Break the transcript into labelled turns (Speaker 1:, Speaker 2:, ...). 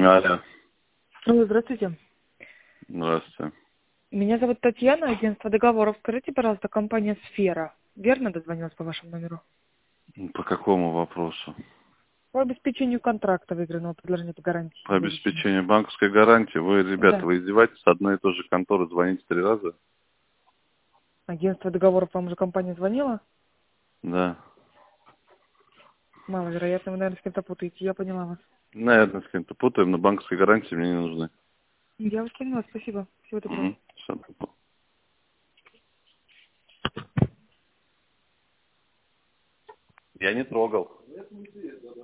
Speaker 1: Алло.
Speaker 2: Алло, здравствуйте.
Speaker 1: Здравствуйте.
Speaker 2: Меня зовут Татьяна, агентство договоров. Скажите, пожалуйста, компания «Сфера». Верно дозвонилась по вашему номеру?
Speaker 1: По какому вопросу?
Speaker 2: По обеспечению контракта выигранного предложения по гарантии.
Speaker 1: По обеспечению банковской гарантии? Вы, ребята,
Speaker 2: Да.
Speaker 1: вы издеваетесь? С одной и той же конторы звоните 3 раза?
Speaker 2: Агентство договоров вам уже компания звонила?
Speaker 1: Да.
Speaker 2: Маловероятно, вы, наверное, с кем-то путаете. Я поняла вас.
Speaker 1: Наверное, с кем-то путаем, но банковской гарантии мне не нужны.
Speaker 2: Я вас поняла, спасибо. Всего доброго.
Speaker 1: Угу. Всё. Я не трогал.